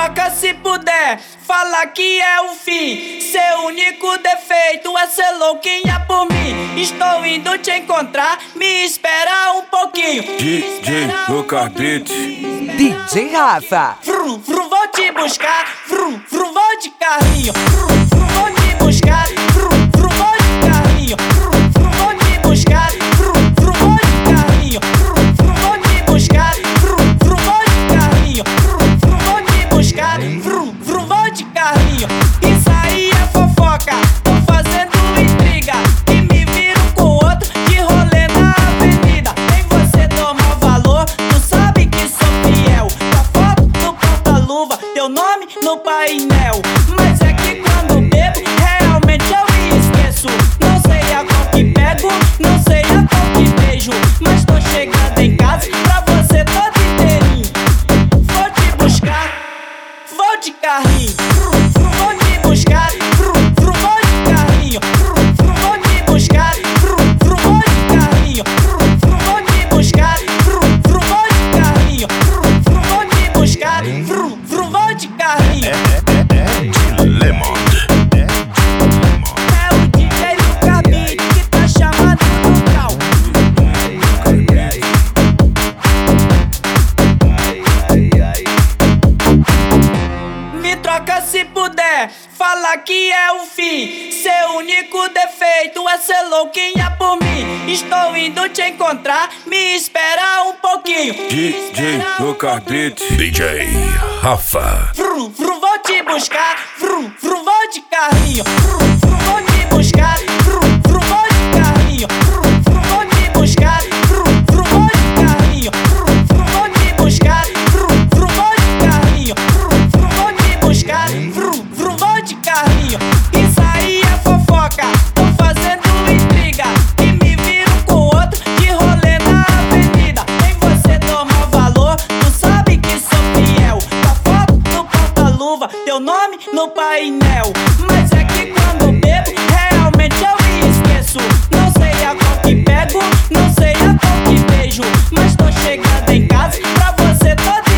troca se puder, fala que é o fim. Seu único defeito é ser louquinha por mim. Estou indo te encontrar, me espera um pouquinho. DJ Lucas Beats, DJ Rafa. Vrum, vrum, vou te buscar, vrum, vrum, vou de carrinho. Vrum, vrum, vou te buscar, vrum, vrum, vou de carrinho. Vrum, vrum, vou te buscar, vrum, vrum, vou de carrinho. Vrum, vrum, vou te buscar, vrum, vrum, vou de carrinho. Vrum, vrum, vou te buscar, vrum, vrum, vou de carrinho. Isso aí é fofoca, tô fazendo intriga e me viro com outro de rolê na avenida. Nem você toma valor, tu sabe que sou fiel. Tua foto no porta-luva, teu nome no painel. Mas é que quando bebo, realmente eu me esqueço. Não sei a qual que pego, não sei a qual que beijo. Mas tô chegando em casa pra você todo inteirinho. Vou te buscar, vou de carrinho. Vou te buscar, vou de carrinho. Vou te buscar, vou de carrinho. Vou te buscar, vou de carrinho. Vou te buscar, vou de carrinho. É o DJ Lucas Beats que tá chamado no grau. Me troca se puder, fala que é o fim. Seu único defeito é ser louquinha por mim. Estou indo te encontrar, me espera um pouquinho. DJ Lucas Beats, DJ Rafa. Vrum, vrum, vou te buscar, vrum, vrum, vou de carrinho. Vrum, vrum, vou te buscar, vrum, vrum, vou de carrinho. Vrum, vrum, vou te buscar, vrum, vrum, vou de carrinho. Vrum, vrum, vou te buscar, vrum, vrum, vou de carrinho. Vrum, vrum, vou te buscar, vrum, vrum, vou de carrinho. Isso aí é fofoca, tô fazendo intriga e me viro com outro de rolê na avenida. Nem você toma valor, tu sabe que sou fiel. Tua foto no porta-luva, teu nome no painel. Mas é que quando bebo, realmente eu me esqueço. Não sei a qual que pego, não sei a qual que beijo. Mas tô chegando em casa pra você todo